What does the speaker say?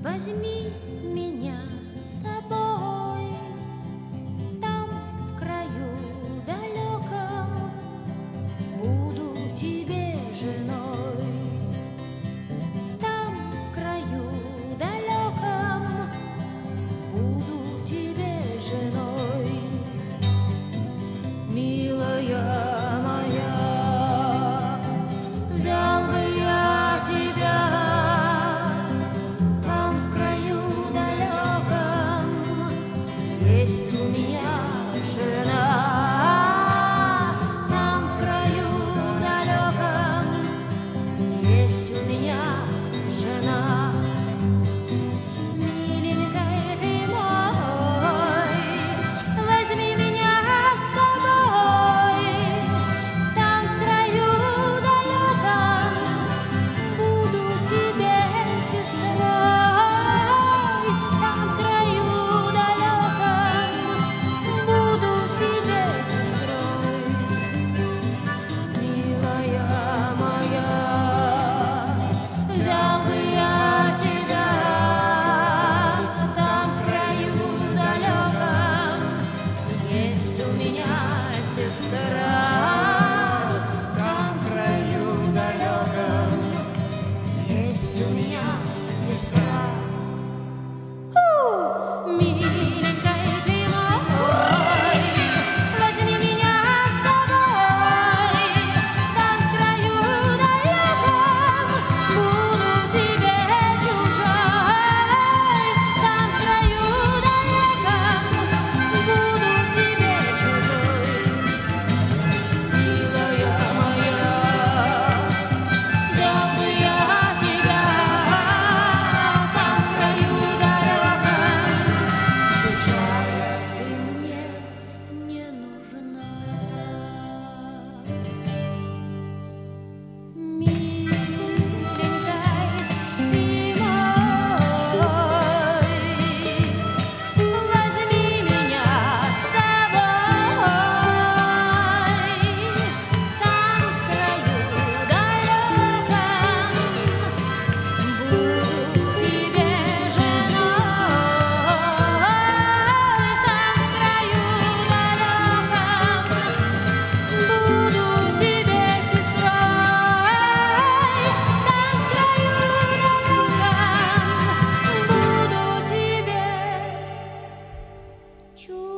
Возьми меня с собой, там в краю далеком буду тебе женой. Там в краю далеком буду тебе женой. Милая моя, взял бы я тебя. Там в краю далеком есть у меня жена. Там в краю далеком есть у меня жена. Миленький ты мой, возьми меня с собой. Там в краю далеком буду тебе сестрой. Там в краю далеком буду тебе сестрой. Милая моя, взял бы я тебя. Там в краю далеком есть у меня сестра. Там в краю далеком есть у меня сестра. Миленький ты мой, возьми меня с собой. Там в краю далеком буду тебе чужой. Там в краю далеком буду тебе чужой. Милая моя, взял бы я тебя. Там в краю далеком чужая ты мне не нужна. Миленький ты мой, возьми меня с собой. Там в краю далеком буду тебе женой. Там в краю далеком буду тебе сестрой. Там в краю далеком буду тебе чужой.